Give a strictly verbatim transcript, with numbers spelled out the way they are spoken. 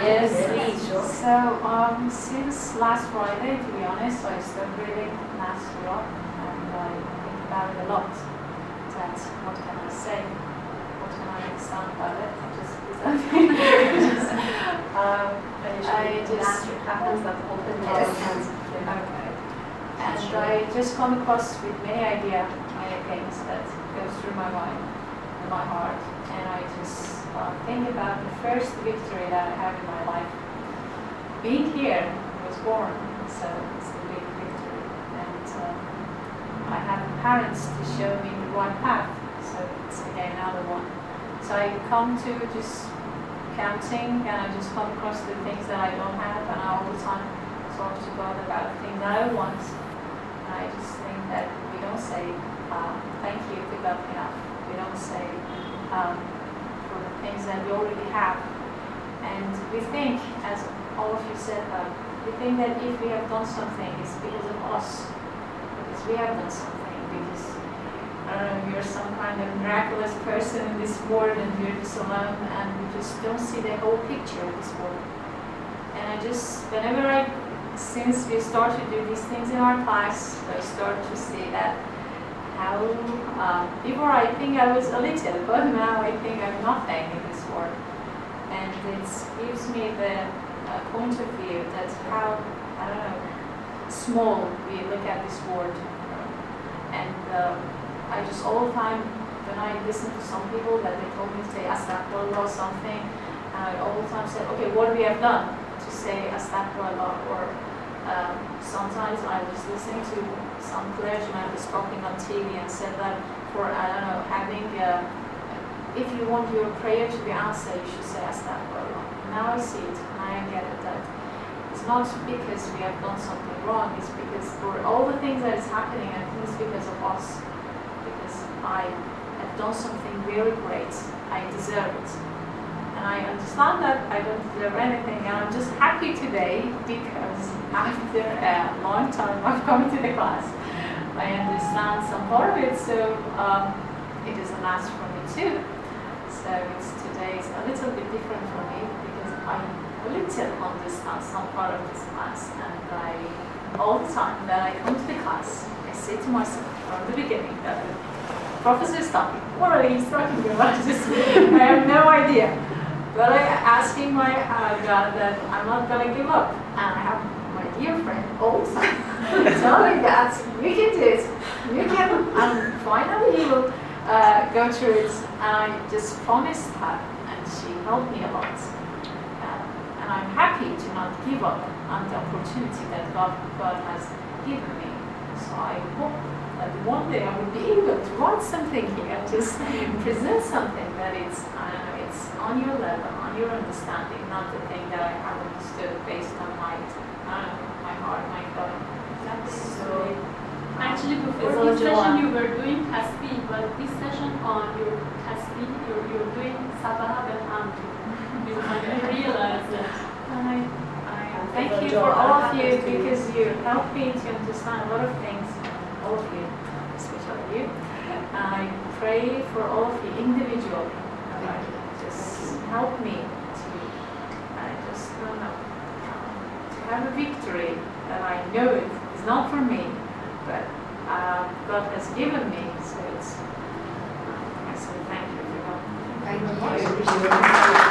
Yes, so um, since last Friday, to be honest, I started reading Mass a lot, and I think about it a lot. That what can I say? What can I understand about it? Just, just um, I just happens that open yes. Okay, and I just come across with many ideas, many things that goes through my mind and my heart, and I just uh, think about the first victory that I have in my life. Being here, I was born, so it's a big victory, and um, I have parents to show me the right path, so it's again another one. So I come to just counting, and I just come across the things that I don't have, and I all the time talk to God about the thing that I want. And I just think that we don't say um, thank you to God enough. We don't say um, for the things that we already have. And we think, as all of you said, uh, we think that if we have done something, it's because of us, because we have done something, because I don't know, you're some kind of miraculous person in this world, and you're just alone, and we just don't see the whole picture of this world. And I just, whenever I, since we start to do these things in our class, I start to see that how, um, before I think I was a little, but now I think I'm nothing in this world. And it gives me the uh, point of view that's how, I don't know, small we look at this world. And um, I just all the time, when I listen to some people that they told me to say Astaghfirullah or something, and I all the time said, okay, what we have done to say Astaghfirullah, or um, sometimes I was listening to some clergyman was talking on T V and said that for, I don't know, having, uh, if you want your prayer to be answered, you should say Astaghfirullah. Now I see it, and I get it, that it's not because we have done something wrong, it's because for all the things that is happening, I think it's because of us. Because I have done something very great, I deserve it. And I understand that I don't deserve anything, and I'm just happy today because after a long time of coming to the class, I understand some part of it, so um, it is a mass for me too. So it's today is a little bit different for me because I a little understand some part of this class, and I, all the time that I come to the class, I say to myself from the beginning that the professor is talking, what are you talking about? Just, I have no idea. But I'm asking my uh, God that I'm not going to give up. And I have my dear friend all the time telling me that you can do it, you can, and finally you will uh, go through it. And I just promised her, and she helped me a lot. Uh, and I'm happy to not give up on the opportunity that God, God has given me. So I hope that one day I will be able to write something here, just present something that it's, I don't know, it's on your level, on your understanding, not the thing that I have understood based on my, I don't know, my heart, my gut. So, actually, before this session you were doing tasbih, but this session on your tasbih, you're, you're doing sabah and hamd. You realize that. And I, I thank you for all of you because you helped me to understand a lot of things. All of you, especially you. I pray for all of you individually. Like, just help me to, I just don't know, to have a victory that I know it is not for me, but uh, God has given me. So it's, uh, I say thank you for helping. Thank you.